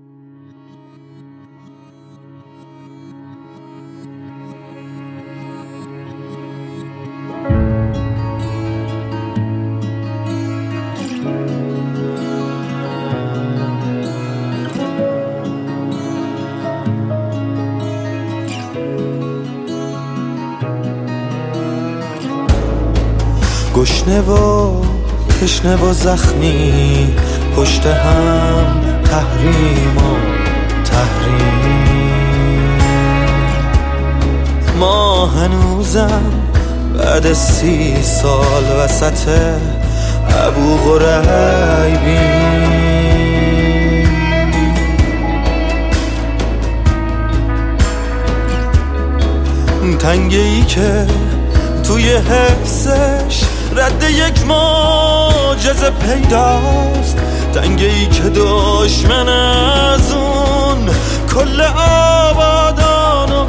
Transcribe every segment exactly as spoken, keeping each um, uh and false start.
گشنه و تشنه و زخمی پشت هم تحریم و تحریم، ما هنوزم بعد سی سال وسط ابو غریبیم. تنگه ای که توی حفظش رد یک معجزه پیداست، تنگه ای که دشمن از اون کل آبادانو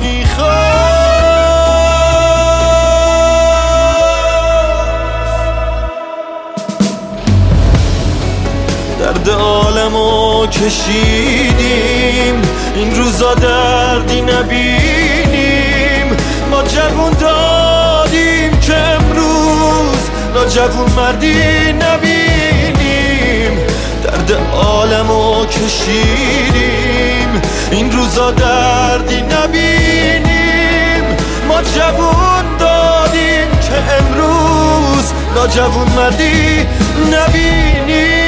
میخواست. درد عالمو کشیدیم، این روزا دردی نبینیم، ما جوون دادیم که امروز جوون مردی نبینیم. درد عالمو کشیدیم، این روزا دردی نبینیم، ما جوون دادیم که امروز جوون مردی نبینیم.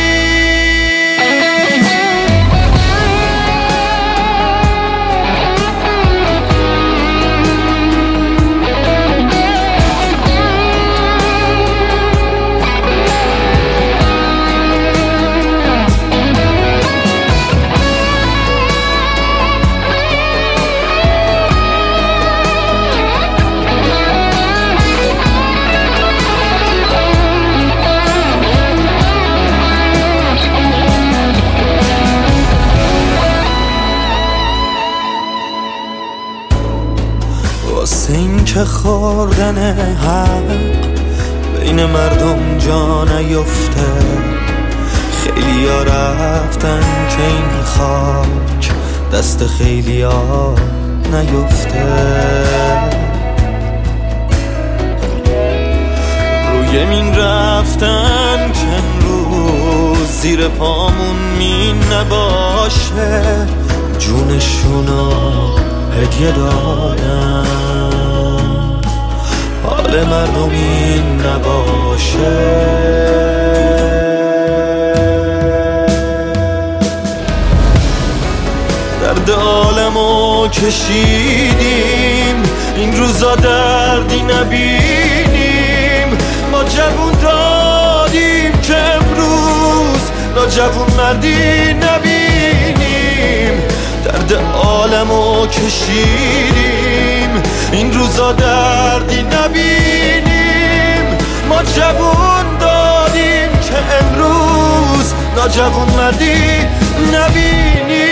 واسه این که خوردن حق بین مردم جا نیفته، خیلی ها رفتن که این خاک دست خیلی ها نیفته. روی مین رفتن که امروز زیر پامون مین نباشه، جونشونو هدیه دادن، حال مردم این نباشه. درد عالمو کشیدیم، این روزا دردی نبینیم، ما جوون دادیم که امروز جوون مردی نبینیم. درد عالمو کشیدیم، این روزا دردی نبینیم، ما جوون دادیم که امروز جوون مردی نبینیم.